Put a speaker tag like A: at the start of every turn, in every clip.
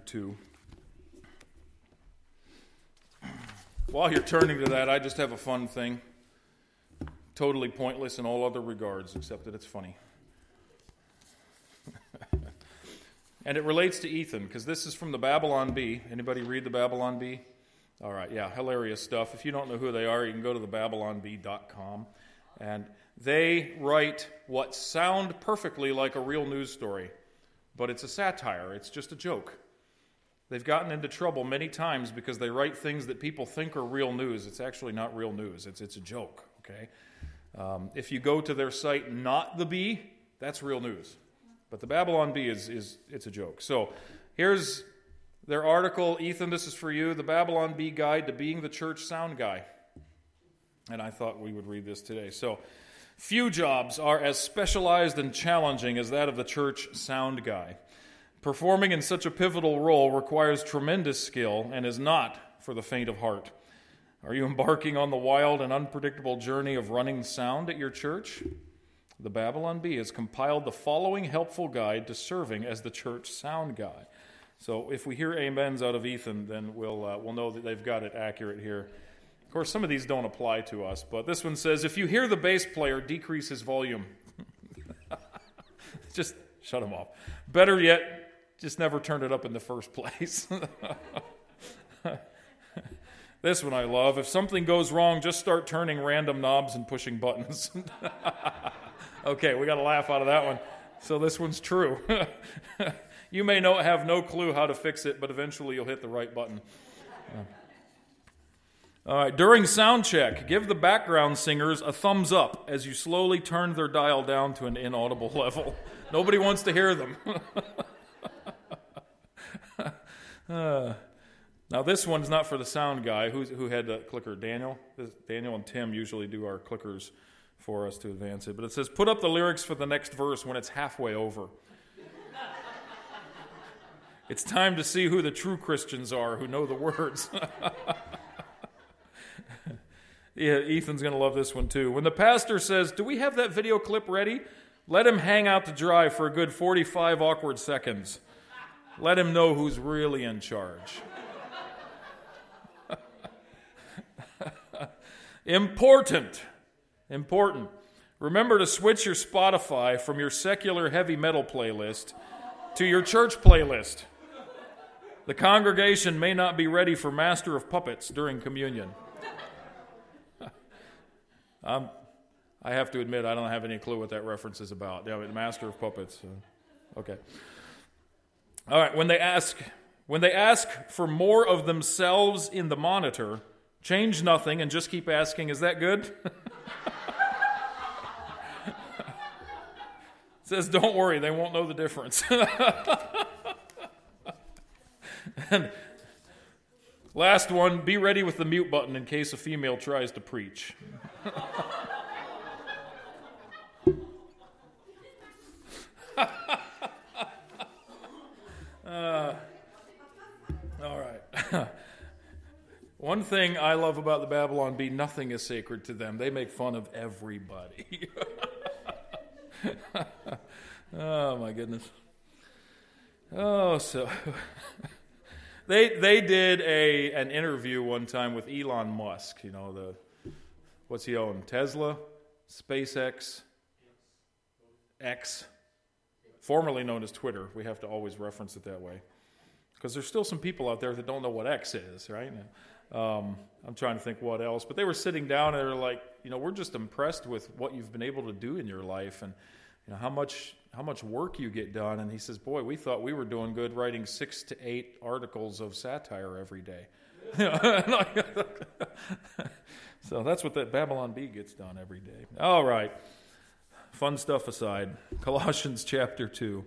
A: 2. While you're turning to that, I just have a fun thing. Totally pointless in all other regards, except that it's funny. And it relates to Ethan, because this is from the Babylon Bee. Anybody read the Babylon Bee? All right, yeah, hilarious stuff. If you don't know who they are, you can go to thebabylonbee.com. And they write what sound perfectly like a real news story, but it's a satire. It's just a joke. They've gotten into trouble many times because they write things that people think are real news. It's actually not real news. It's a joke, okay? If you go to their site, Not the Bee, that's real news. But the Babylon Bee it's a joke. So here's their article. Ethan, this is for you. The Babylon Bee Guide to Being the Church Sound Guy. And I thought we would read this today. So, few jobs are as specialized and challenging as that of the church sound guy. Performing in such a pivotal role requires tremendous skill and is not for the faint of heart. Are you embarking on the wild and unpredictable journey of running sound at your church? The Babylon Bee has compiled the following helpful guide to serving as the church sound guy. So if we hear amens out of Ethan, then we'll know that they've got it accurate here. Of course, some of these don't apply to us, but this one says, if you hear the bass player, decrease his volume. Just shut him off. Better yet, just never turn it up in the first place. This one I love. If something goes wrong, just start turning random knobs and pushing buttons. Okay, we got a laugh out of that one. So this one's true. You may have no clue how to fix it, but eventually you'll hit the right button. All right, during sound check, give the background singers a thumbs up as you slowly turn their dial down to an inaudible level. Nobody wants to hear them. Now this one's not for the sound guy. Who had the clicker? Daniel? Daniel and Tim usually do our clickers for us to advance it. But it says, put up the lyrics for the next verse when it's halfway over. It's time to see who the true Christians are who know the words. Yeah, Ethan's going to love this one too. When the pastor says, do we have that video clip ready? Let him hang out to dry for a good 45 awkward seconds. Let him know who's really in charge. Important. Remember to switch your Spotify from your secular heavy metal playlist to your church playlist. The congregation may not be ready for Master of Puppets during communion. I have to admit, I don't have any clue what that reference is about. Yeah, Master of Puppets. Okay. All right, when they ask for more of themselves in the monitor, change nothing and just keep asking, is that good? It says, don't worry, they won't know the difference. And last one, be ready with the mute button in case a female tries to preach. All right. One thing I love about the Babylon Bee, nothing is sacred to them. They make fun of everybody. Oh, my goodness. Oh, so they did an interview one time with Elon Musk. You know, what's he own? Tesla, SpaceX, X, formerly known as Twitter. We have to always reference it that way because there's still some people out there that don't know what X is, right? I'm trying to think what else. But they were sitting down and they were like, you know, we're just impressed with what you've been able to do in your life and you know how much work you get done. And he says, boy, we thought we were doing good writing 6 to 8 articles of satire every day. So that's what that Babylon Bee gets done every day. All right. Fun stuff aside. Colossians chapter 2.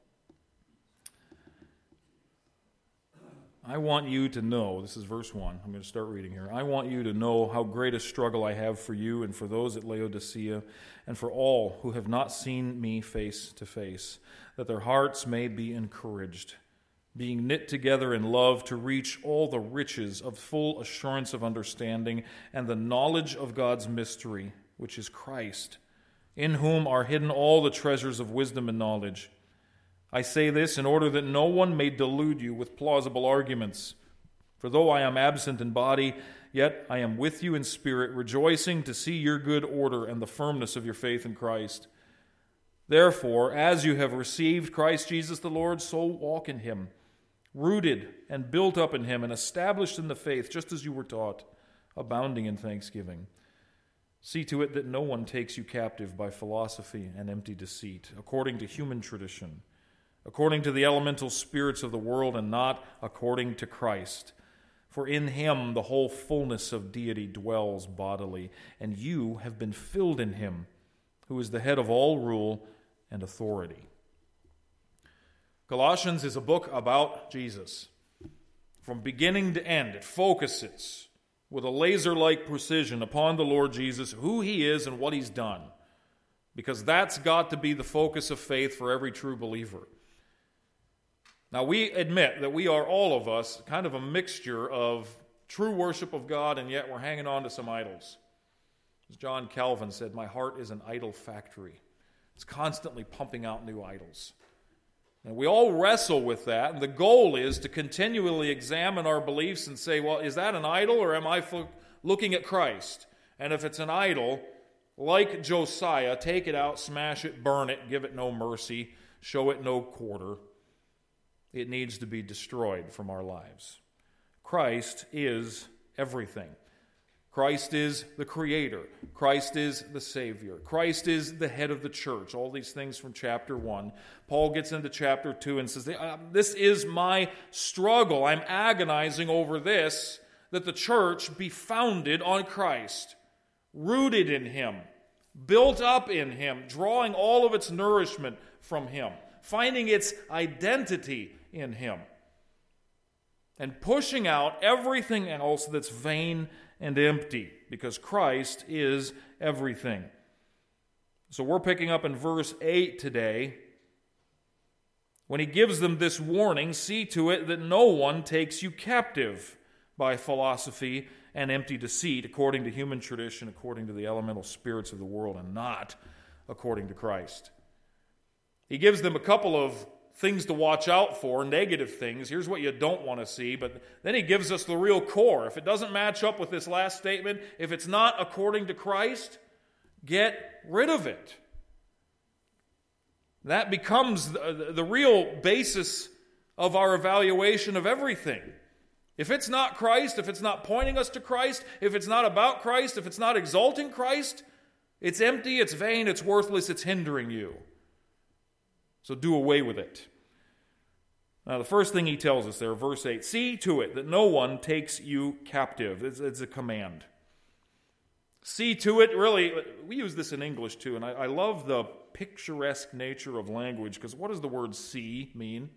A: I want you to know, this is verse 1, I'm going to start reading here. I want you to know how great a struggle I have for you and for those at Laodicea and for all who have not seen me face to face, that their hearts may be encouraged, being knit together in love to reach all the riches of full assurance of understanding and the knowledge of God's mystery, which is Christ, in whom are hidden all the treasures of wisdom and knowledge. I say this in order that no one may delude you with plausible arguments. For though I am absent in body, yet I am with you in spirit, rejoicing to see your good order and the firmness of your faith in Christ. Therefore, as you have received Christ Jesus the Lord, so walk in him, rooted and built up in him and established in the faith, just as you were taught, abounding in thanksgiving. See to it that no one takes you captive by philosophy and empty deceit, according to human tradition, according to the elemental spirits of the world, and not according to Christ. For in him the whole fullness of deity dwells bodily, and you have been filled in him, who is the head of all rule and authority. Colossians is a book about Jesus. From beginning to end, it focuses with a laser-like precision upon the Lord Jesus, who he is and what he's done, because that's got to be the focus of faith for every true believer. Now, we admit that we are, all of us, kind of a mixture of true worship of God, and yet we're hanging on to some idols. As John Calvin said, my heart is an idol factory. It's constantly pumping out new idols. And we all wrestle with that, and the goal is to continually examine our beliefs and say, well, is that an idol, or am I looking at Christ? And if it's an idol, like Josiah, take it out, smash it, burn it, give it no mercy, show it no quarter. It needs to be destroyed from our lives. Christ is everything. Christ is the Creator. Christ is the Savior. Christ is the head of the church. All these things from chapter 1. Paul gets into chapter 2 and says, this is my struggle. I'm agonizing over this, that the church be founded on Christ, rooted in him, built up in him, drawing all of its nourishment from him, finding its identity in him, and pushing out everything else that's vain and empty, because Christ is everything. So we're picking up in verse 8 today, when he gives them this warning, see to it that no one takes you captive by philosophy and empty deceit, according to human tradition, according to the elemental spirits of the world, and not according to Christ. He gives them a couple of things to watch out for, negative things. Here's what you don't want to see, but then he gives us the real core. If it doesn't match up with this last statement, if it's not according to Christ, get rid of it. That becomes the real basis of our evaluation of everything. If it's not Christ, if it's not pointing us to Christ, if it's not about Christ, if it's not exalting Christ, it's empty, it's vain, it's worthless, it's hindering you. So do away with it. Now, the first thing he tells us there, verse 8, see to it that no one takes you captive. It's a command. See to it, really, we use this in English too, and I love the picturesque nature of language, because what does the word see mean?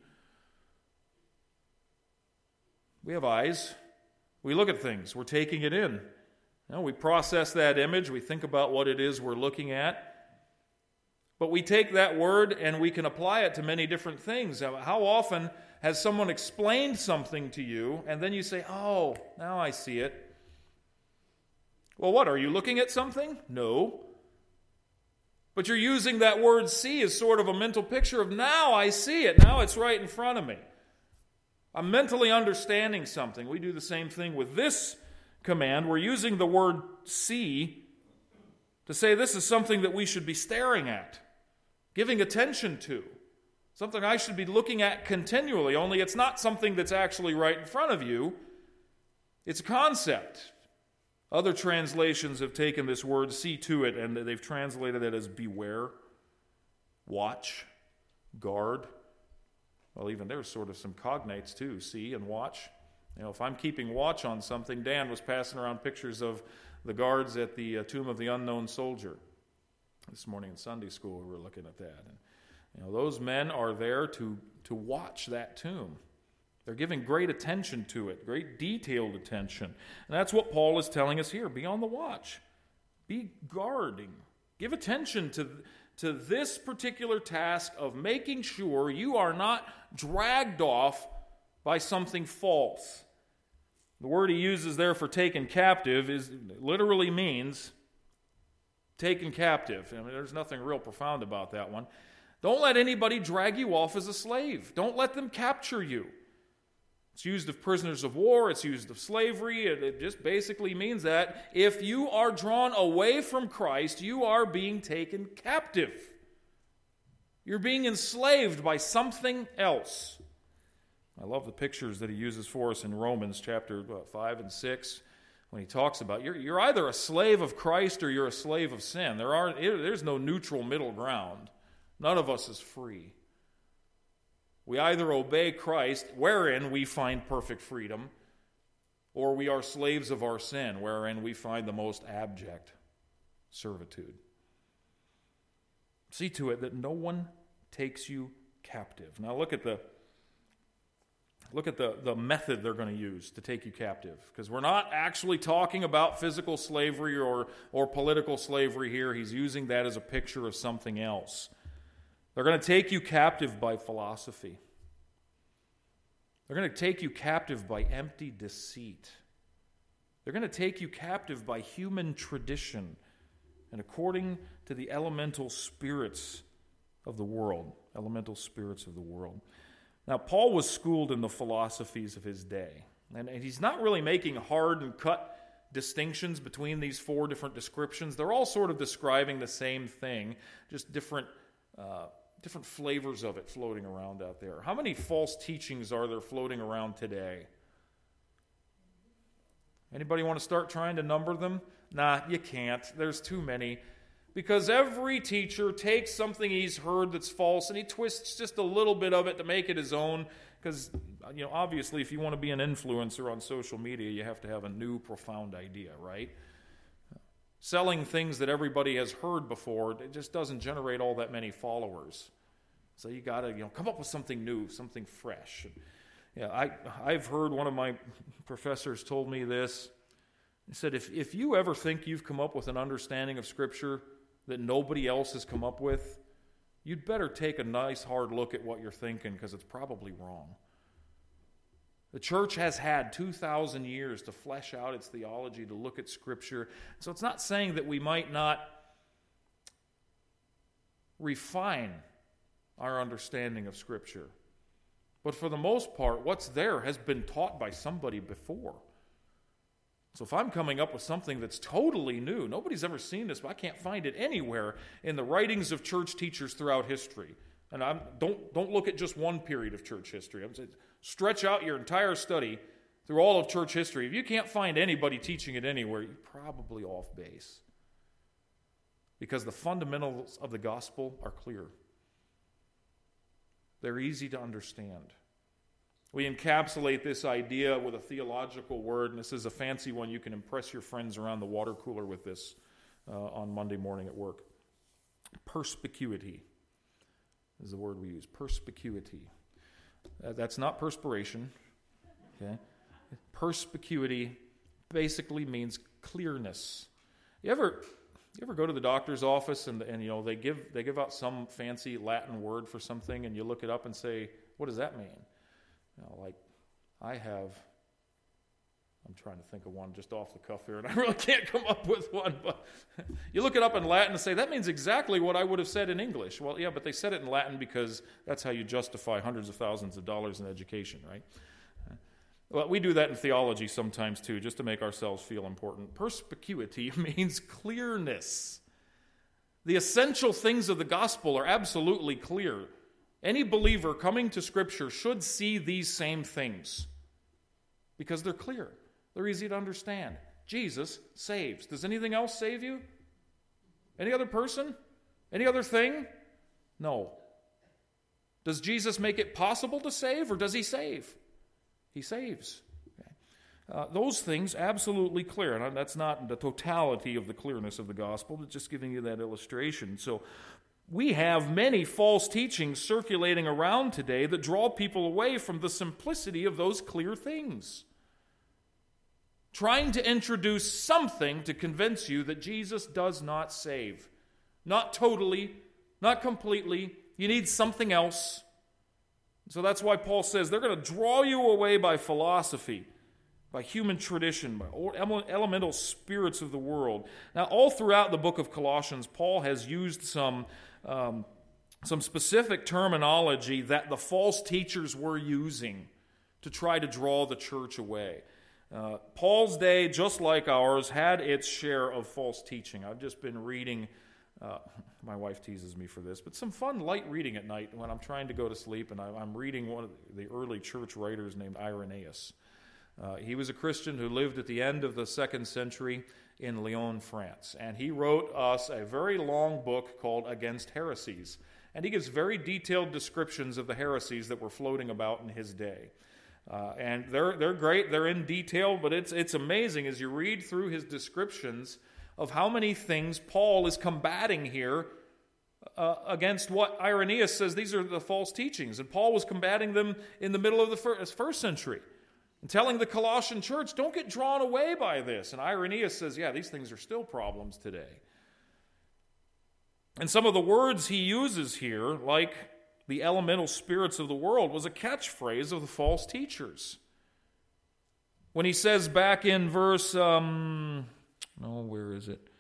A: We have eyes. We look at things. We're taking it in. We process that image. We think about what it is we're looking at. But we take that word and we can apply it to many different things. How often has someone explained something to you and then you say, oh, now I see it? Well, what, are you looking at something? No. But you're using that word see as sort of a mental picture of now I see it. Now it's right in front of me. I'm mentally understanding something. We do the same thing with this command. We're using the word see to say this is something that we should be staring at, giving attention to, something I should be looking at continually, only it's not something that's actually right in front of you. It's a concept. Other translations have taken this word see to it and they've translated it as beware, watch, guard. Well, even there's sort of some cognates too, see and watch. If I'm keeping watch on something, Dan was passing around pictures of the guards at the tomb of the unknown soldier. This morning in Sunday school we were looking at that. And those men are there to watch that tomb. They're giving great attention to it, great detailed attention. And that's what Paul is telling us here. Be on the watch. Be guarding. Give attention to this particular task of making sure you are not dragged off by something false. The word he uses there for taken captive literally means taken captive. There's nothing real profound about that one. Don't let anybody drag you off as a slave. Don't let them capture you. It's used of prisoners of war. It's used of slavery. It just basically means that if you are drawn away from Christ, you are being taken captive. You're being enslaved by something else. I love the pictures that he uses for us in Romans chapter 5 and 6 when he talks about you're either a slave of Christ or you're a slave of sin. There's no neutral middle ground. None of us is free. We either obey Christ, wherein we find perfect freedom, or we are slaves of our sin, wherein we find the most abject servitude. See to it that no one takes you captive. Now look at the method they're going to use to take you captive, because we're not actually talking about physical slavery or political slavery here. He's using that as a picture of something else. They're going to take you captive by philosophy. They're going to take you captive by empty deceit. They're going to take you captive by human tradition and according to the elemental spirits of the world. Elemental spirits of the world. Now, Paul was schooled in the philosophies of his day. And he's not really making hard and cut distinctions between these four different descriptions. They're all sort of describing the same thing, just different flavors of it floating around out there. How many false teachings are there floating around today? Anybody want to start trying to number them? Nah, you can't. There's too many. Because every teacher takes something he's heard that's false and he twists just a little bit of it to make it his own. Because, obviously if you want to be an influencer on social media, you have to have a new, profound idea, right? Selling things that everybody has heard before, it just doesn't generate all that many followers. So you got to, come up with something new, something fresh. I've heard one of my professors told me this. He said, if you ever think you've come up with an understanding of Scripture that nobody else has come up with, you'd better take a nice hard look at what you're thinking, because it's probably wrong. The church has had 2,000 years to flesh out its theology, to look at Scripture. So it's not saying that we might not refine our understanding of Scripture. But for the most part, what's there has been taught by somebody before. So if I'm coming up with something that's totally new, nobody's ever seen this, but I can't find it anywhere in the writings of church teachers throughout history. And don't look at just one period of church history. I'm saying, stretch out your entire study through all of church history. If you can't find anybody teaching it anywhere, you're probably off base. Because the fundamentals of the gospel are clear. They're easy to understand. We encapsulate this idea with a theological word, and this is a fancy one. You can impress your friends around the water cooler with this on Monday morning at work. Perspicuity is the word we use. Perspicuity. That's not perspiration. Okay? Perspicuity basically means clearness. You ever go to the doctor's office and they give out some fancy Latin word for something, and you look it up and say, what does that mean? I'm trying to think of one just off the cuff here, and I really can't come up with one, but you look it up in Latin and say, that means exactly what I would have said in English. Well, yeah, but they said it in Latin because that's how you justify hundreds of thousands of dollars in education, right? Well, we do that in theology sometimes too, just to make ourselves feel important. Perspicuity means clearness. The essential things of the gospel are absolutely clear. Any believer coming to Scripture should see these same things because they're clear. They're easy to understand. Jesus saves. Does anything else save you? Any other person? Any other thing? No. Does Jesus make it possible to save, or does he save? He saves. Okay. Those things absolutely clear. And that's not the totality of the clearness of the gospel, but just giving you that illustration. So we have many false teachings circulating around today that draw people away from the simplicity of those clear things. Trying to introduce something to convince you that Jesus does not save. Not totally, not completely. You need something else. So that's why Paul says they're going to draw you away by philosophy, by human tradition, by elemental spirits of the world. Now, all throughout the book of Colossians, Paul has used some some specific terminology that the false teachers were using to try to draw the church away. Paul's day, just like ours, had its share of false teaching. I've just been reading, my wife teases me for this, but some fun light reading at night when I'm trying to go to sleep, and I'm reading one of the early church writers named Irenaeus. He was a Christian who lived at the end of the 2nd century in Lyon, France, and he wrote us a very long book called Against Heresies, and he gives very detailed descriptions of the heresies that were floating about in his day. And they're great, they're in detail, but it's amazing as you read through his descriptions of how many things Paul is combating here against what Irenaeus says these are the false teachings. And Paul was combating them in the middle of the first century and telling the Colossian church, don't get drawn away by this. And Irenaeus says, yeah, these things are still problems today. And some of the words he uses here, like the elemental spirits of the world, was a catchphrase of the false teachers. When he says back in verse, where is it?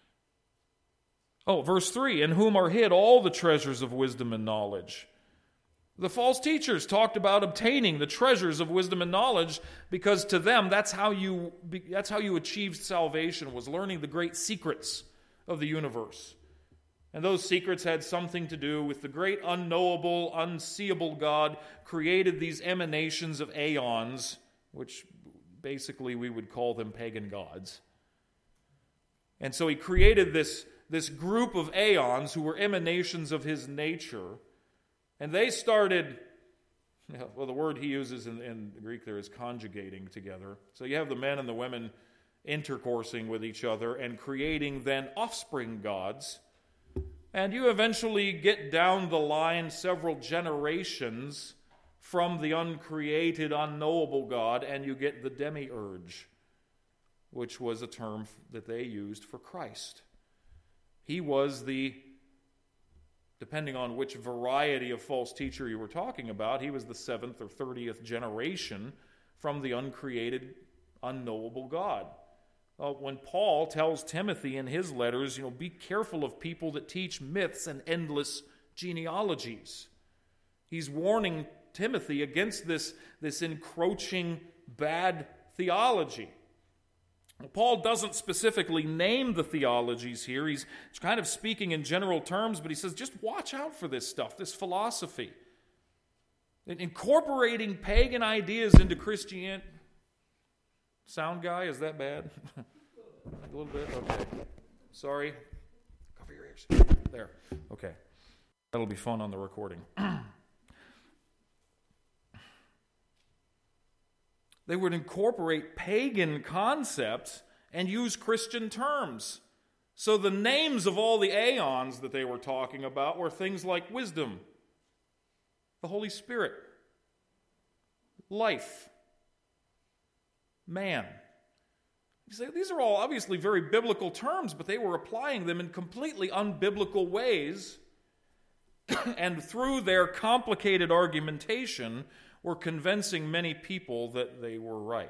A: Verse 3, in whom are hid all the treasures of wisdom and knowledge. The false teachers talked about obtaining the treasures of wisdom and knowledge because to them that's how you achieved salvation, was learning the great secrets of the universe. And those secrets had something to do with the great unknowable, unseeable God created these emanations of aeons, which basically we would call them pagan gods. And so he created this group of aeons who were emanations of his nature. And they started, the word he uses in the Greek there is conjugating together. So you have the men and the women intercoursing with each other and creating then offspring gods. And you eventually get down the line several generations from the uncreated, unknowable God, and you get the demiurge, which was a term that they used for Christ. He was depending on which variety of false teacher you were talking about, he was the 7th or 30th generation from the uncreated, unknowable God. When Paul tells Timothy in his letters, be careful of people that teach myths and endless genealogies. He's warning Timothy against this encroaching bad theology. Paul doesn't specifically name the theologies here. He's kind of speaking in general terms, but he says, just watch out for this stuff, this philosophy. Incorporating pagan ideas into Christianity. Sound guy, is that bad? A little bit? Okay. Sorry. Cover your ears. There. Okay. That'll be fun on the recording. They would incorporate pagan concepts and use Christian terms. So the names of all the aeons that they were talking about were things like wisdom, the Holy Spirit, life, man. You say, these are all obviously very biblical terms, but they were applying them in completely unbiblical ways. And through their complicated argumentation, were convincing many people that they were right.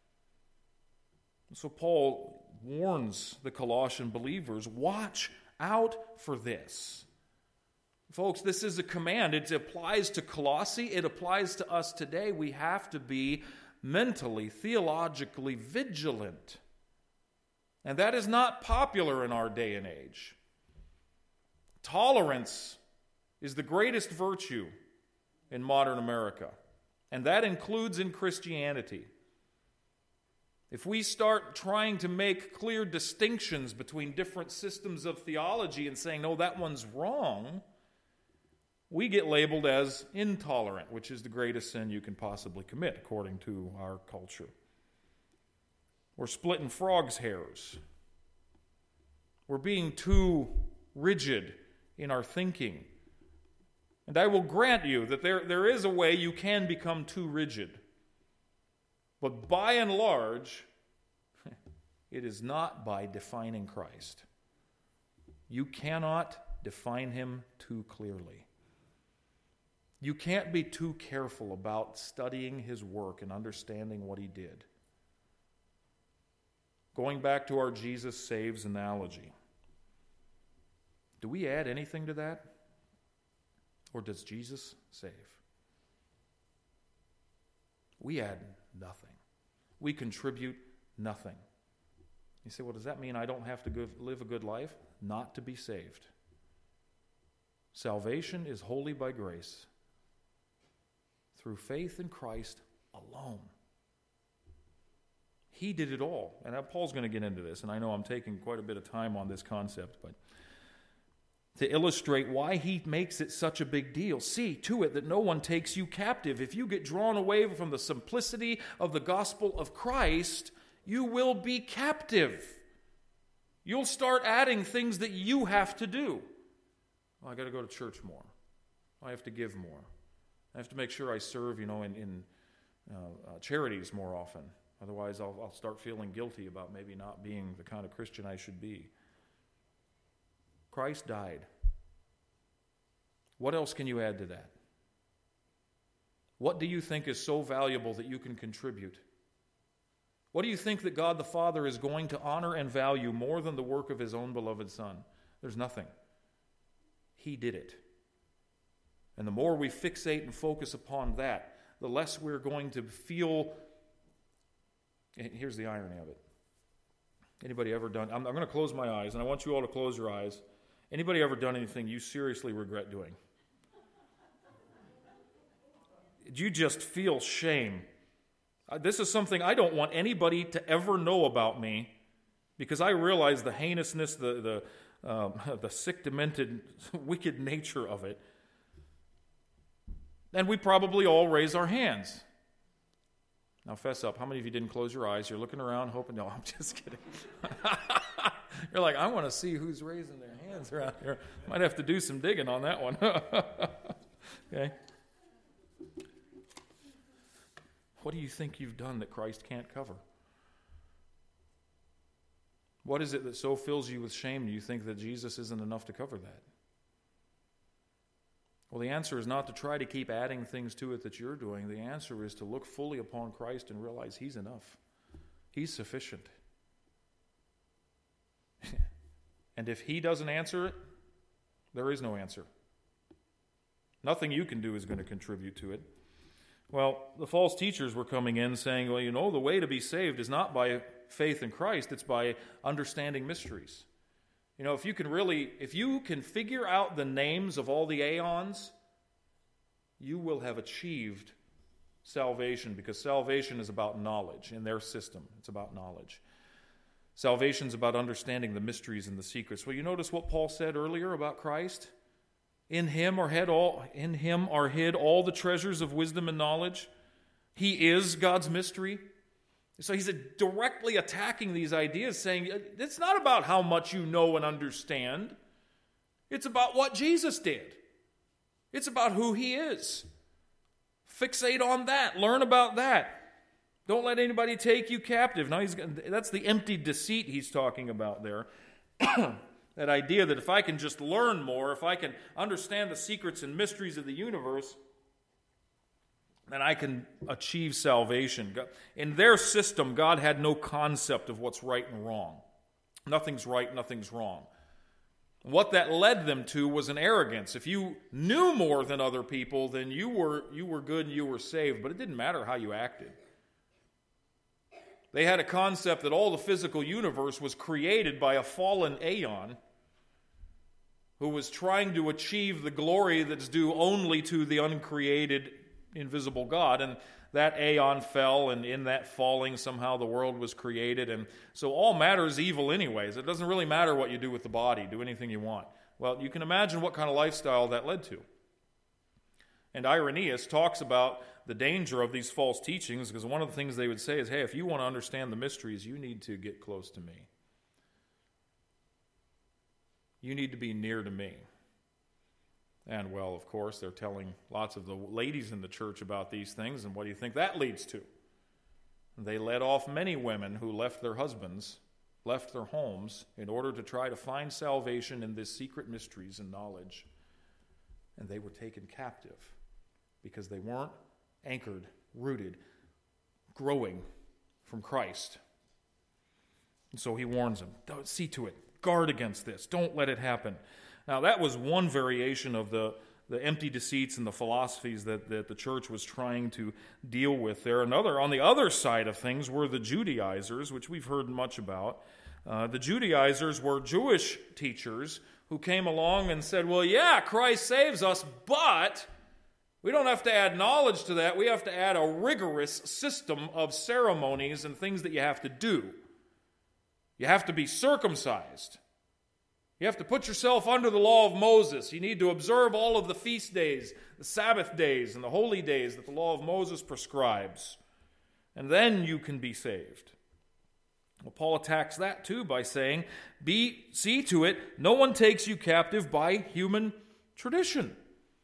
A: So Paul warns the Colossian believers, watch out for this. Folks, this is a command. It applies to Colossae. It applies to us today. We have to be mentally, theologically vigilant. And that is not popular in our day and age. Tolerance is the greatest virtue in modern America. And that includes in Christianity. If we start trying to make clear distinctions between different systems of theology and saying, no, that one's wrong, we get labeled as intolerant, which is the greatest sin you can possibly commit, according to our culture. We're splitting frogs' hairs. We're being too rigid in our thinking. And I will grant you that there is a way you can become too rigid. But by and large, it is not by defining Christ. You cannot define him too clearly. You can't be too careful about studying his work and understanding what he did. Going back to our Jesus saves analogy, do we add anything to that? Or does Jesus save? We add nothing. We contribute nothing. You say, well, does that mean I don't have to live a good life? Not to be saved. Salvation is wholly by grace, through faith in Christ alone. He did it all. And Paul's going to get into this, and I know I'm taking quite a bit of time on this concept, but to illustrate why he makes it such a big deal, see to it that no one takes you captive. If you get drawn away from the simplicity of the gospel of Christ, you will be captive. You'll start adding things that you have to do. Well, I got to go to church more. I have to give more. I have to make sure I serve, in charities more often. Otherwise, I'll start feeling guilty about maybe not being the kind of Christian I should be. Christ died. What else can you add to that? What do you think is so valuable that you can contribute? What do you think that God the Father is going to honor and value more than the work of his own beloved Son? There's nothing. He did it. And the more we fixate and focus upon that, the less we're going to feel. And here's the irony of it. Anybody ever done, I'm going to close my eyes, and I want you all to close your eyes. Anybody ever done anything you seriously regret doing? Did you just feel shame? This is something I don't want anybody to ever know about me, because I realize the heinousness, the sick, demented, wicked nature of it. And we probably all raise our hands. Now fess up. How many of you didn't close your eyes? You're looking around hoping, no, I'm just kidding. You're like, I want to see who's raising their hands around here. Might have to do some digging on that one. Okay. What do you think you've done that Christ can't cover? What is it that so fills you with shame you think that Jesus isn't enough to cover that? Well, the answer is not to try to keep adding things to it that you're doing. The answer is to look fully upon Christ and realize he's enough. He's sufficient. And if he doesn't answer it, there is no answer. Nothing you can do is going to contribute to it. Well, the false teachers were coming in saying, well, the way to be saved is not by faith in Christ, it's by understanding mysteries. If you can figure out the names of all the aeons, you will have achieved salvation, because salvation is about knowledge. In their system, it's about knowledge. Salvation's about understanding the mysteries and the secrets. Well, you notice what Paul said earlier about Christ? In him are hid all the treasures of wisdom and knowledge. He is God's mystery. So he's directly attacking these ideas, saying it's not about how much you know and understand. It's about what Jesus did. It's about who he is. Fixate on that. Learn about that. Don't let anybody take you captive. Now that's the empty deceit he's talking about there. That idea that if I can just learn more, if I can understand the secrets and mysteries of the universe, then I can achieve salvation. In their system, God had no concept of what's right and wrong. Nothing's right, nothing's wrong. What that led them to was an arrogance. If you knew more than other people, then you were good and you were saved, but it didn't matter how you acted. They had a concept that all the physical universe was created by a fallen aeon who was trying to achieve the glory that's due only to the uncreated, invisible God. And that aeon fell, and in that falling, somehow the world was created. And so all matter is evil anyways. It doesn't really matter what you do with the body. Do anything you want. Well, you can imagine what kind of lifestyle that led to. And Irenaeus talks about the danger of these false teachings, because one of the things they would say is, hey, if you want to understand the mysteries, you need to get close to me. You need to be near to me. And, well, of course, they're telling lots of the ladies in the church about these things, and what do you think that leads to? They led off many women who left their husbands, left their homes, in order to try to find salvation in these secret mysteries and knowledge. And they were taken captive because they weren't anchored, rooted, growing from Christ. And so he warns them, don't see to it. Guard against this. Don't let it happen. Now, that was one variation of the the empty deceits and the philosophies that the church was trying to deal with there. On the other side of things were the Judaizers, which we've heard much about. The Judaizers were Jewish teachers who came along and said, well, yeah, Christ saves us, but we don't have to add knowledge to that. We have to add a rigorous system of ceremonies and things that you have to do. You have to be circumcised. You have to put yourself under the law of Moses. You need to observe all of the feast days, the Sabbath days, and the holy days that the law of Moses prescribes. And then you can be saved. Well, Paul attacks that too by saying, see to it, no one takes you captive by human tradition.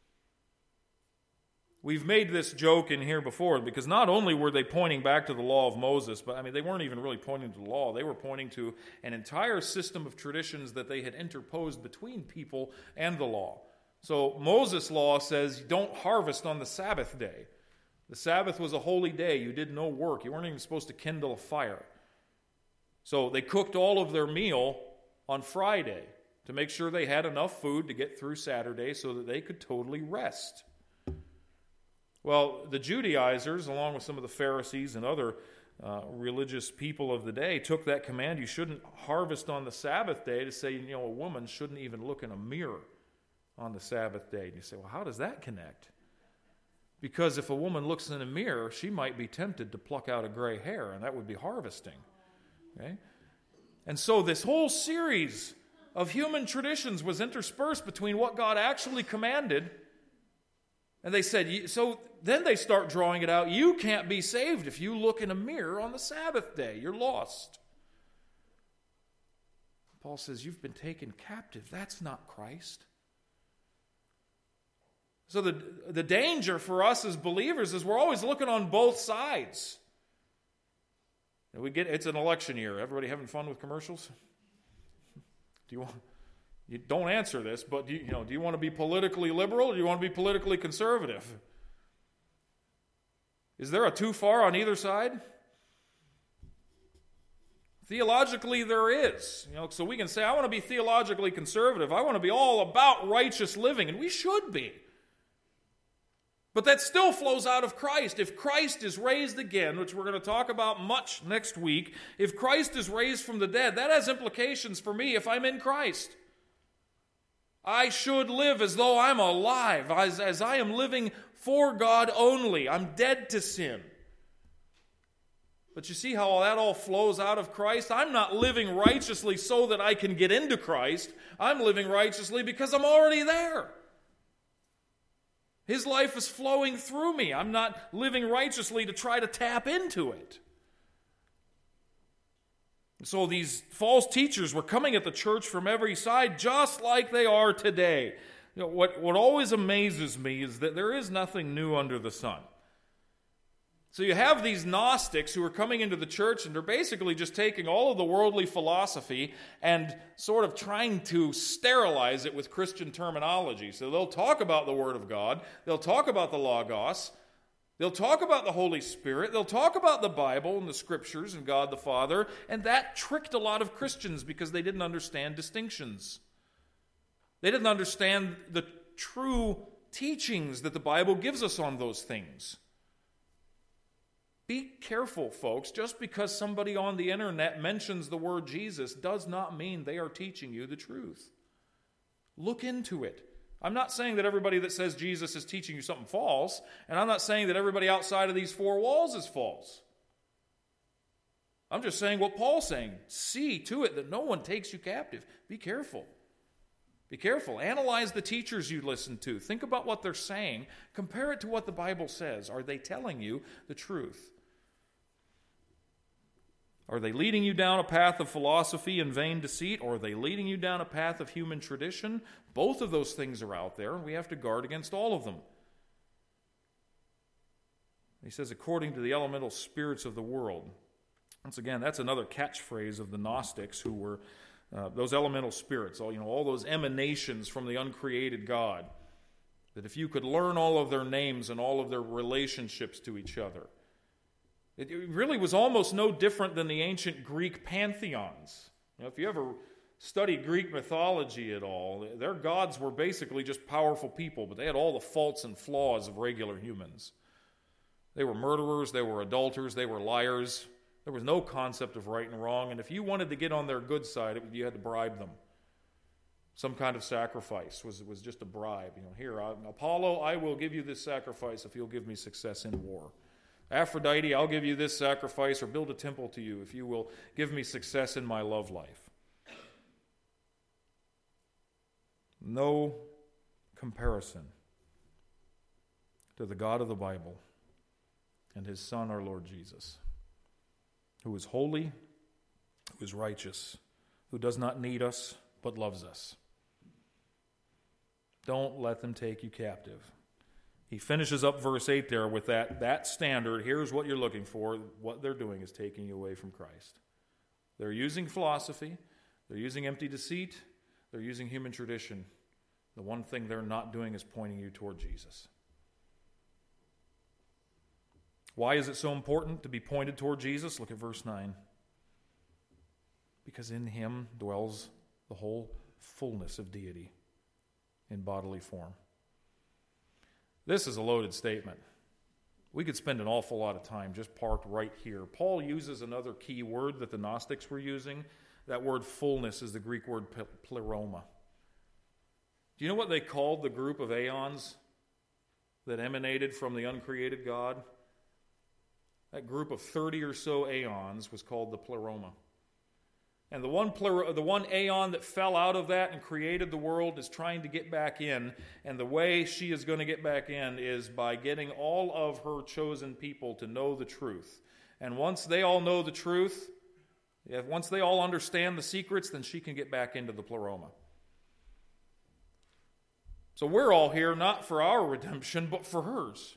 A: We've made this joke in here before because not only were they pointing back to the law of Moses, but they weren't even really pointing to the law. They were pointing to an entire system of traditions that they had interposed between people and the law. So Moses' law says don't harvest on the Sabbath day. The Sabbath was a holy day. You did no work. You weren't even supposed to kindle a fire. So they cooked all of their meal on Friday to make sure they had enough food to get through Saturday so that they could totally rest. Well, the Judaizers, along with some of the Pharisees and other religious people of the day, took that command, you shouldn't harvest on the Sabbath day, to say, a woman shouldn't even look in a mirror on the Sabbath day. And you say, well, how does that connect? Because if a woman looks in a mirror, she might be tempted to pluck out a gray hair, and that would be harvesting. Okay? And so this whole series of human traditions was interspersed between what God actually commanded. And they said, so then they start drawing it out. You can't be saved if you look in a mirror on the Sabbath day. You're lost. Paul says, you've been taken captive. That's not Christ. So the danger for us as believers is we're always looking on both sides. And it's an election year. Everybody having fun with commercials? You don't answer this, but do you want to be politically liberal or do you want to be politically conservative? Is there a too far on either side? Theologically, there is. So we can say, I want to be theologically conservative. I want to be all about righteous living, and we should be. But that still flows out of Christ. If Christ is raised again, which we're going to talk about much next week, if Christ is raised from the dead, that has implications for me if I'm in Christ. I should live as though I'm alive, as I am living for God only. I'm dead to sin. But you see how that all flows out of Christ? I'm not living righteously so that I can get into Christ. I'm living righteously because I'm already there. His life is flowing through me. I'm not living righteously to try to tap into it. So these false teachers were coming at the church from every side, just like they are today. What always amazes me is that there is nothing new under the sun. So you have these Gnostics who are coming into the church, and they're basically just taking all of the worldly philosophy and sort of trying to sterilize it with Christian terminology. So they'll talk about the Word of God, they'll talk about the Logos, they'll talk about the Holy Spirit, they'll talk about the Bible and the Scriptures and God the Father, and that tricked a lot of Christians because they didn't understand distinctions. They didn't understand the true teachings that the Bible gives us on those things. Be careful, folks. Just because somebody on the internet mentions the word Jesus does not mean they are teaching you the truth. Look into it. I'm not saying that everybody that says Jesus is teaching you something false, and I'm not saying that everybody outside of these four walls is false. I'm just saying what Paul's saying. See to it that no one takes you captive. Be careful. Be careful. Analyze the teachers you listen to. Think about what they're saying. Compare it to what the Bible says. Are they telling you the truth? Are they leading you down a path of philosophy and vain deceit, or are they leading you down a path of human tradition? Both of those things are out there, and we have to guard against all of them. He says, according to the elemental spirits of the world. Once again, that's another catchphrase of the Gnostics, who were those elemental spirits, all those emanations from the uncreated God. That if you could learn all of their names and all of their relationships to each other, it really was almost no different than the ancient Greek pantheons. If you ever studied Greek mythology at all, their gods were basically just powerful people, but they had all the faults and flaws of regular humans. They were murderers, they were adulterers, they were liars. There was no concept of right and wrong, and if you wanted to get on their good side, you had to bribe them. Some kind of sacrifice was just a bribe. Here, Apollo, I will give you this sacrifice if you'll give me success in war. Aphrodite, I'll give you this sacrifice or build a temple to you if you will give me success in my love life. No comparison to the God of the Bible and his Son, our Lord Jesus, who is holy, who is righteous, who does not need us but loves us. Don't let them take you captive. He finishes up verse 8 there with that standard. Here's what you're looking for. What they're doing is taking you away from Christ. They're using philosophy. They're using empty deceit. They're using human tradition. The one thing they're not doing is pointing you toward Jesus. Why is it so important to be pointed toward Jesus? Look at verse 9. Because in him dwells the whole fullness of deity in bodily form. This is a loaded statement. We could spend an awful lot of time just parked right here. Paul uses another key word that the Gnostics were using. That word fullness is the Greek word pleroma. Do you know what they called the group of aeons that emanated from the uncreated God? That group of 30 or so aeons was called the pleroma. And the one aeon that fell out of that and created the world is trying to get back in. And the way she is going to get back in is by getting all of her chosen people to know the truth. And once they all know the truth, once they all understand the secrets, then she can get back into the pleroma. So we're all here not for our redemption, but for hers.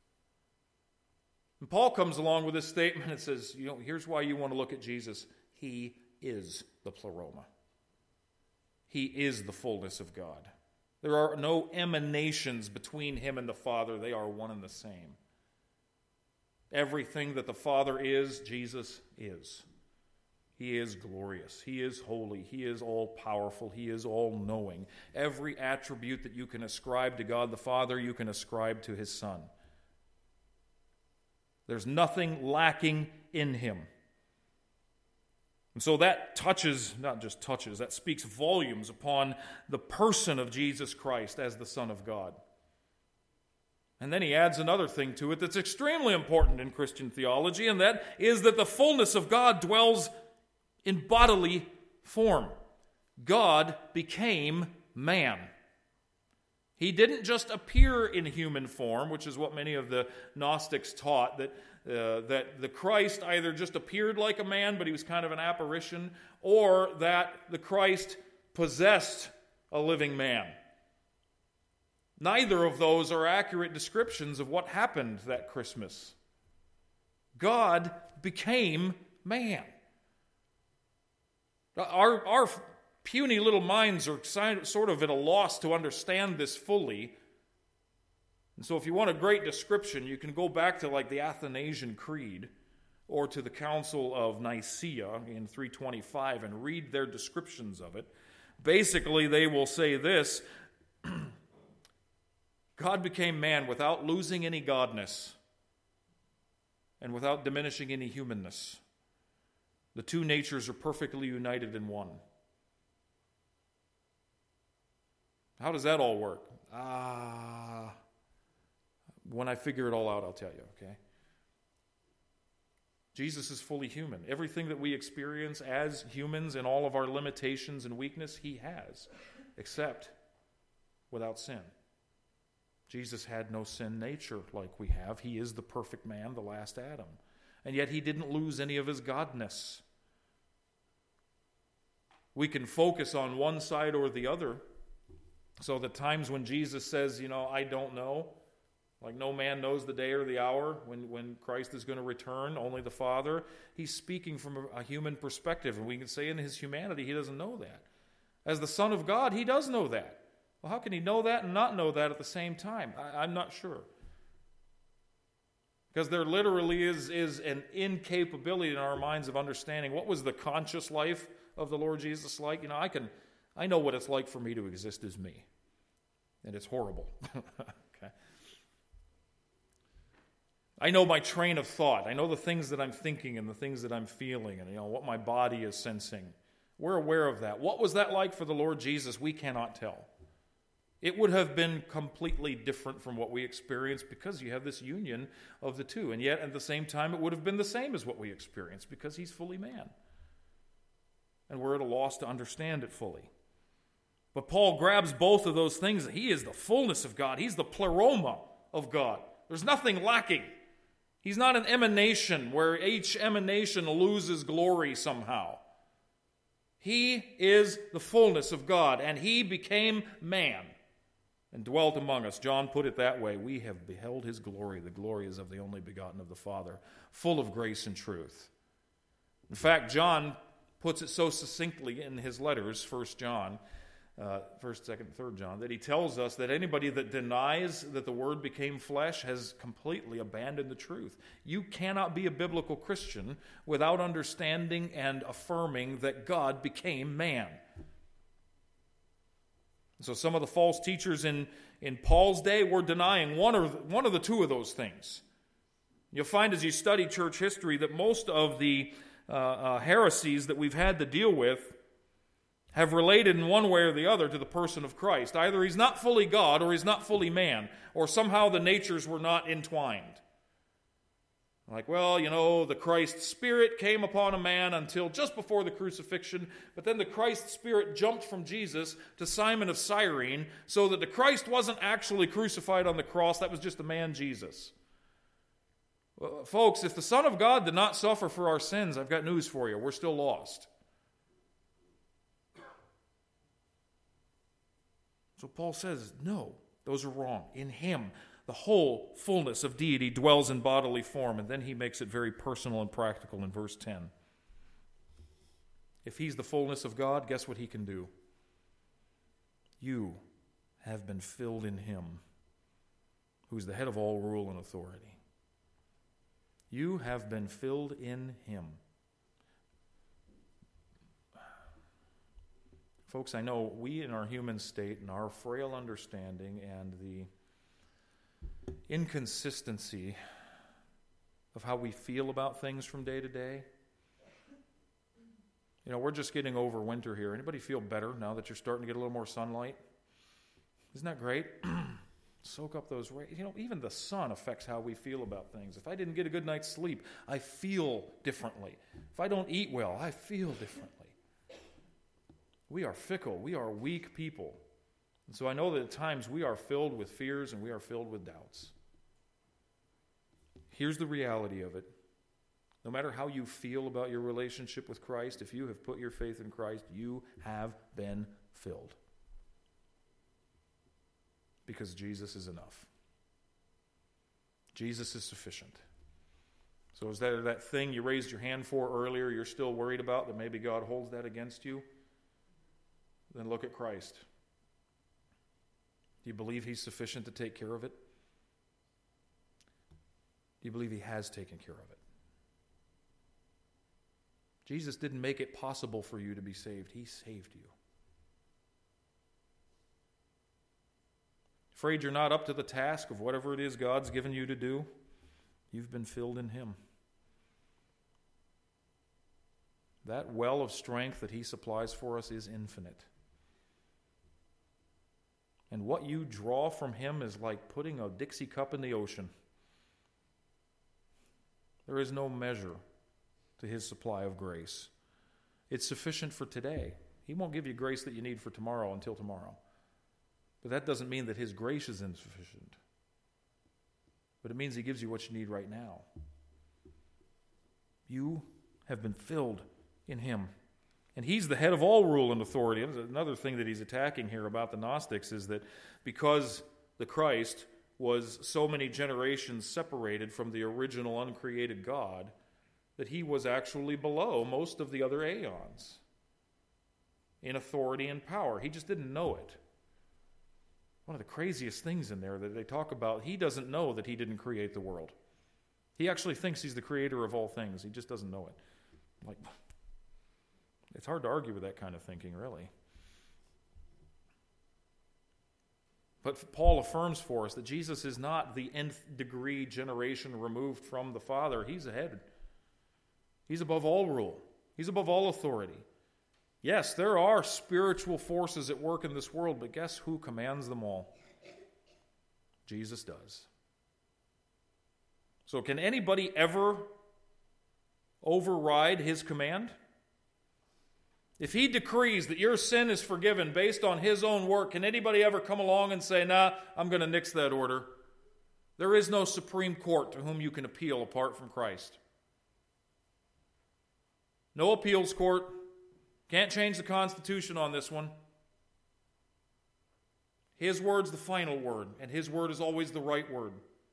A: And Paul comes along with this statement and says, here's why you want to look at Jesus. He is the pleroma. He is the fullness of God. There are no emanations between him and the Father. They are one and the same. Everything that the Father is, Jesus is. He is glorious. He is holy. He is all-powerful. He is all-knowing. Every attribute that you can ascribe to God the Father, you can ascribe to his Son. There's nothing lacking in him. And so that that speaks volumes upon the person of Jesus Christ as the Son of God. And then he adds another thing to it that's extremely important in Christian theology, and that is that the fullness of God dwells in bodily form. God became man. He didn't just appear in human form, which is what many of the Gnostics taught, that the Christ either just appeared like a man, but he was kind of an apparition, or that the Christ possessed a living man. Neither of those are accurate descriptions of what happened that Christmas. God became man. Our puny little minds are sort of at a loss to understand this fully. And so if you want a great description, you can go back to like the Athanasian Creed or to the Council of Nicaea in 325 and read their descriptions of it. Basically, they will say this: God became man without losing any godness and without diminishing any humanness. The two natures are perfectly united in one. How does that all work? When I figure it all out, I'll tell you, okay? Jesus is fully human. Everything that we experience as humans and all of our limitations and weakness, he has, except without sin. Jesus had no sin nature like we have. He is the perfect man, the last Adam. And yet he didn't lose any of his godness. We can focus on one side or the other. So the times when Jesus says, I don't know, like no man knows the day or the hour when Christ is going to return, only the Father, he's speaking from a human perspective. And we can say in his humanity, he doesn't know that. As the Son of God, he does know that. Well, how can he know that and not know that at the same time? I'm not sure. Because there literally is an incapability in our minds of understanding what was the conscious life of the Lord Jesus like. You know, I know what it's like for me to exist as me. And it's horrible. Okay. I know my train of thought. I know the things that I'm thinking and the things that I'm feeling and, you know, what my body is sensing. We're aware of that. What was that like for the Lord Jesus? We cannot tell. It would have been completely different from what we experienced because you have this union of the two. And yet, at the same time, it would have been the same as what we experienced because he's fully man. And we're at a loss to understand it fully. But Paul grabs both of those things. He is the fullness of God. He's the pleroma of God. There's nothing lacking. He's not an emanation where each emanation loses glory somehow. He is the fullness of God, and he became man and dwelt among us. John put it that way. We have beheld his glory. The glory is of the only begotten of the Father, full of grace and truth. In fact, John puts it so succinctly in his letters, 1st John, 1st, 2nd, 3rd John, that he tells us that anybody that denies that the Word became flesh has completely abandoned the truth. You cannot be a biblical Christian without understanding and affirming that God became man. So some of the false teachers in Paul's day were denying one of the two of those things. You'll find as you study church history that most of the heresies that we've had to deal with have related in one way or the other to the person of Christ. Either he's not fully God or he's not fully man, or somehow the natures were not entwined. Like, well, you know, the Christ Spirit came upon a man until just before the crucifixion, but then the Christ Spirit jumped from Jesus to Simon of Cyrene, so that the Christ wasn't actually crucified on the cross, that was just the man Jesus. Well, folks, if the Son of God did not suffer for our sins, I've got news for you, we're still lost. So Paul says, no, those are wrong. In him, the whole fullness of deity dwells in bodily form, and then he makes it very personal and practical in verse 10. If he's the fullness of God, guess what he can do? You have been filled in him, who's the head of all rule and authority. You have been filled in him. Folks, I know we in our human state and our frail understanding and the inconsistency of how we feel about things from day to day. You know, we're just getting over winter here. Anybody feel better now that you're starting to get a little more sunlight? Isn't that great? Soak up those rays. You know, even the sun affects how we feel about things. If I didn't get a good night's sleep, I feel differently. If I don't eat well, I feel differently. We are fickle. We are weak people. And so I know that at times we are filled with fears and we are filled with doubts. Here's the reality of it. No matter how you feel about your relationship with Christ, if you have put your faith in Christ, you have been filled. Because Jesus is enough. Jesus is sufficient. So is that thing you raised your hand for earlier you're still worried about, that maybe God holds that against you? Then look at Christ. Do you believe he's sufficient to take care of it? Do you believe he has taken care of it? Jesus didn't make it possible for you to be saved. He saved you. Afraid you're not up to the task of whatever it is God's given you to do? You've been filled in him. That well of strength that he supplies for us is infinite. And what you draw from him is like putting a Dixie cup in the ocean. There is no measure to his supply of grace. It's sufficient for today. He won't give you grace that you need for tomorrow until tomorrow. But that doesn't mean that his grace is insufficient. But it means he gives you what you need right now. You have been filled in him. And he's the head of all rule and authority. Another thing that he's attacking here about the Gnostics is that because the Christ was so many generations separated from the original uncreated God, that he was actually below most of the other aeons in authority and power. He just didn't know it. One of the craziest things in there that they talk about, he doesn't know that he didn't create the world. He actually thinks he's the creator of all things. He just doesn't know it. Like, it's hard to argue with that kind of thinking, really. But Paul affirms for us that Jesus is not the nth degree generation removed from the Father. He's ahead. He's above all rule. He's above all authority. Yes, there are spiritual forces at work in this world, but guess who commands them all? Jesus does. So can anybody ever override his command? If he decrees that your sin is forgiven based on his own work, can anybody ever come along and say, nah, I'm going to nix that order? There is no Supreme Court to whom you can appeal apart from Christ. No appeals court. Can't change the Constitution on this one. His word's the final word, and his word is always the right word.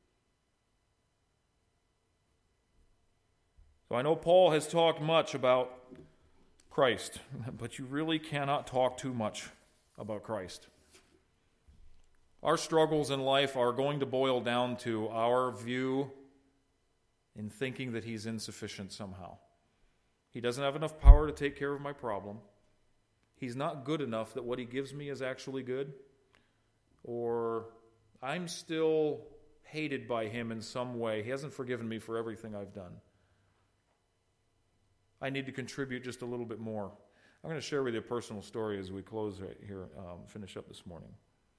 A: So I know Paul has talked much about Christ, but you really cannot talk too much about Christ. Our struggles in life are going to boil down to our view in thinking that he's insufficient somehow. He doesn't have enough power to take care of my problem. He's not good enough that what he gives me is actually good. Or I'm still hated by him in some way. He hasn't forgiven me for everything I've done. I need to contribute just a little bit more. I'm going to share with you a personal story as we close right here, finish up this morning.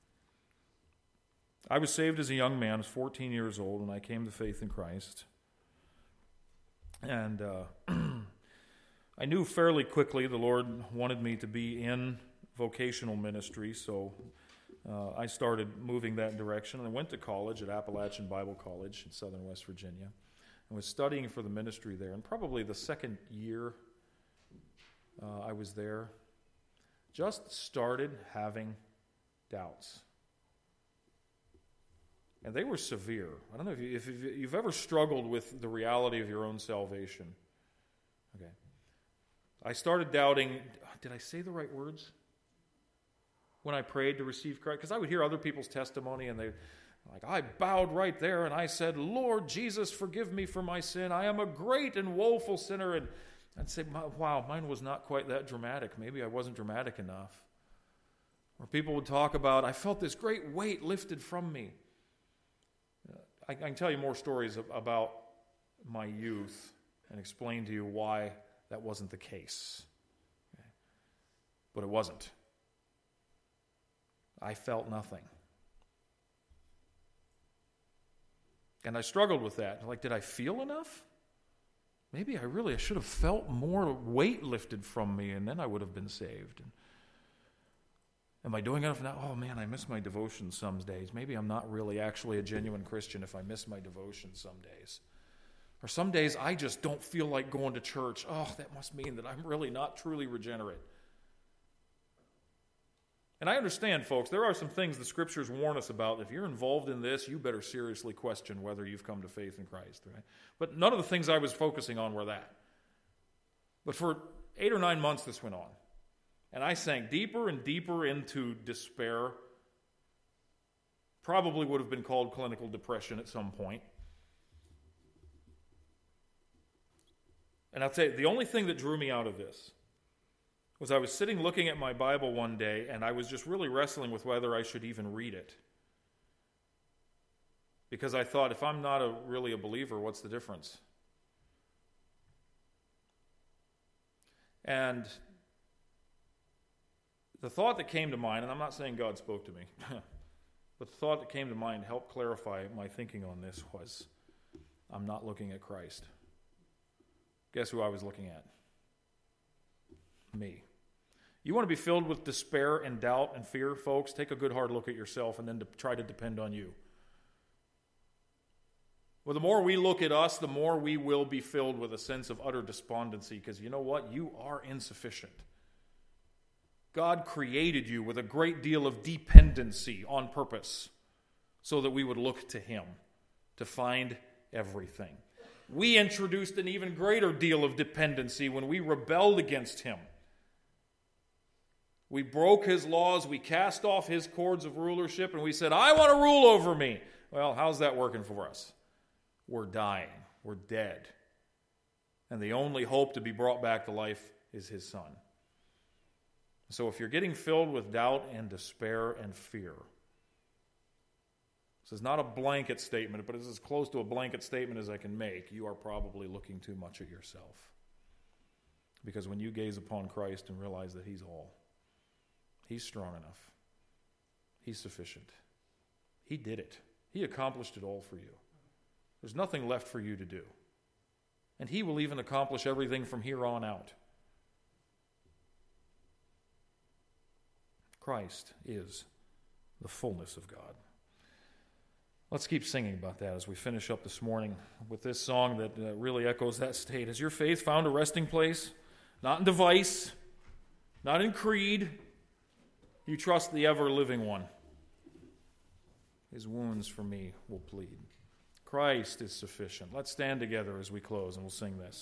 A: I was saved as a young man. I was 14 years old when I came to faith in Christ. And I knew fairly quickly the Lord wanted me to be in vocational ministry, so I started moving that direction. I went to college at Appalachian Bible College in southern West Virginia. I was studying for the ministry there, and probably the second year I was there, just started having doubts. And they were severe. I don't know if you've ever struggled with the reality of your own salvation. Okay. I started doubting, did I say the right words when I prayed to receive Christ? Because I would hear other people's testimony, and they like, I bowed right there and I said, Lord Jesus, forgive me for my sin. I am a great and woeful sinner. And I'd say, wow, mine was not quite that dramatic. Maybe I wasn't dramatic enough. Or people would talk about, I felt this great weight lifted from me. I can tell you more stories about my youth and explain to you why that wasn't the case. Okay. But it wasn't. I felt nothing. And I struggled with that. Like, did I feel enough? Maybe I should have felt more weight lifted from me, and then I would have been saved. And am I doing enough now? Oh man, I miss my devotion some days. Maybe I'm not really actually a genuine Christian if I miss my devotion some days. Or some days I just don't feel like going to church. Oh, that must mean that I'm really not truly regenerate. And I understand, folks, there are some things the Scriptures warn us about. If you're involved in this, you better seriously question whether you've come to faith in Christ, right? But none of the things I was focusing on were that. But for 8 or 9 months this went on. And I sank deeper and deeper into despair. Probably would have been called clinical depression at some point. And I'll tell you, the only thing that drew me out of this was I was sitting looking at my Bible one day, and I was just really wrestling with whether I should even read it. Because I thought, if I'm not really a believer, what's the difference? And the thought that came to mind, and I'm not saying God spoke to me, but the thought that came to mind helped clarify my thinking on this was, I'm not looking at Christ. Guess who I was looking at? Me. You want to be filled with despair and doubt and fear, folks? Take a good hard look at yourself and then try to depend on you. Well, the more we look at us, the more we will be filled with a sense of utter despondency, because you know what? You are insufficient. God created you with a great deal of dependency on purpose so that we would look to Him to find everything. We introduced an even greater deal of dependency when we rebelled against Him. We broke His laws, we cast off His cords of rulership, and we said, I want to rule over me. Well, how's that working for us? We're dying. were dead. And the only hope to be brought back to life is his Son. So if you're getting filled with doubt and despair and fear, this is not a blanket statement, but it's as close to a blanket statement as I can make. You are probably looking too much at yourself. Because when you gaze upon Christ and realize that he's all, he's strong enough, he's sufficient, he did it. He accomplished it all for you. There's nothing left for you to do. And he will even accomplish everything from here on out. Christ is the fullness of God. Let's keep singing about that as we finish up this morning with this song that really echoes that state. Has your faith found a resting place? Not in device, not in creed. You trust the ever-living one. His wounds for me will plead. Christ is sufficient. Let's stand together as we close and we'll sing this.